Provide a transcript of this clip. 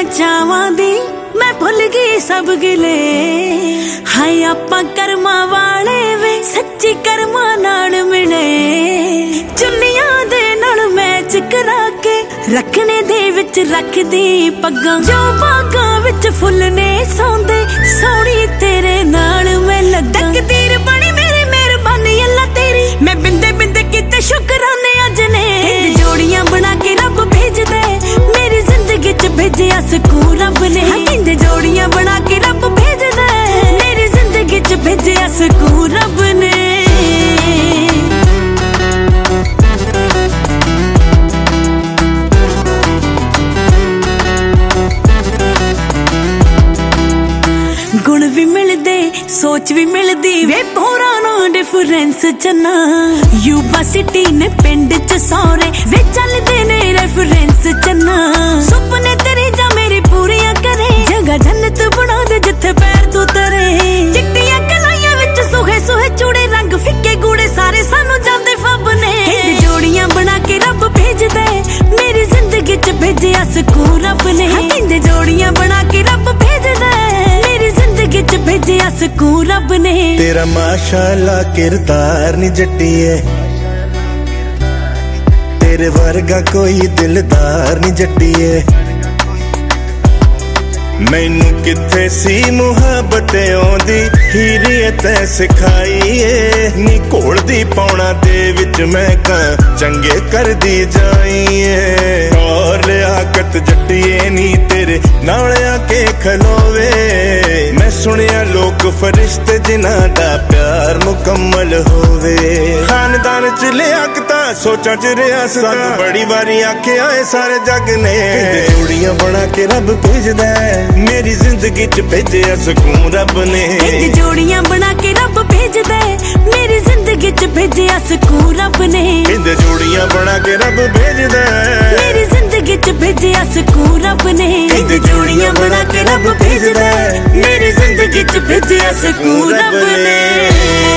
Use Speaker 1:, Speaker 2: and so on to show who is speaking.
Speaker 1: चावां दी मैं भुल गई सब गिले। हाय आपां कर्मा वाले वे सच्ची कर्मा नाल मिले। चुन्नियां दे नाल मैच करा के रखने दे विच रखदी पग्गां। जो बागां विच फुल ने सौंदे सोहणी तेरे नाल मैं लगा। तकदीर बनी मेरी मेहरबानी अल्लाह तेरी। मैं बिंदे बिंदे किते शुकराने अज ने। जोड़ियां बना के रब भेज दे मेरी जिंदगी च भेजिया सकून रब ने। कहंदे जोड़ियां बना के रब भेज दे मेरी जिंदगी च भेजिया सकून रब ने। गुण भी मिलदे सोच भी मिलदी वे पोरा ना डिफरेंस चना। यूबा सिटी ने पिंड च सौरे वे चलदे ने रेफरेंस चना। सुपने तेरे जा मेरी पूरियां करे जगह जन्नत बना दे जिथे पैर तू तरे। चिट्टियां कलाइयां विच सुहे सुहे चूड़े रंग फिक्के गूड़े सारे सानू जांदे फब ने। जोड़ियां बना के रब भेज दे मेरी जिंदगी च भेजिया सकून रब ने। कहंदे जोड़ियां बना के रब भेज दे मेरी जिंदगी च भेजिया सकून रब ने।
Speaker 2: तेरा माशाअल्लाह किरदार नी जट्टिए तेरे वर्गा कोई दिलदार नी जट्टिए। मैनू किथे सी मुहब्बत आउंदी हीरी तै सिखाई ए। नी घोलदी पौना दे विच मैं कां चंगे करदी जाई ए। और लियाकत जट्टिए नी तेरे नाल आके खलोवे। मैं सुनिया लोक फरिश्ते जिन्हां दा प्यार मुकम्मल होवे। खानदान च लियाकतां सोचां च रियासतां बड़ी वारी आखे आए सारे जग ने। जोड़ियां बना के रब भेजदा मेरी जिंदगी च भेजिया सकून रब ने।
Speaker 1: जोड़ियां बना के रब भेज दे मेरी जिंदगी च भेजिया सकून रब ने।
Speaker 2: जोड़ियां बना के रब भेज दे
Speaker 1: मेरी जिंदगी च भेजिया सकून रब ने। जोड़ियां बना के रब भेज दे मेरी जिंदगी च भेजिया सकून रब ने।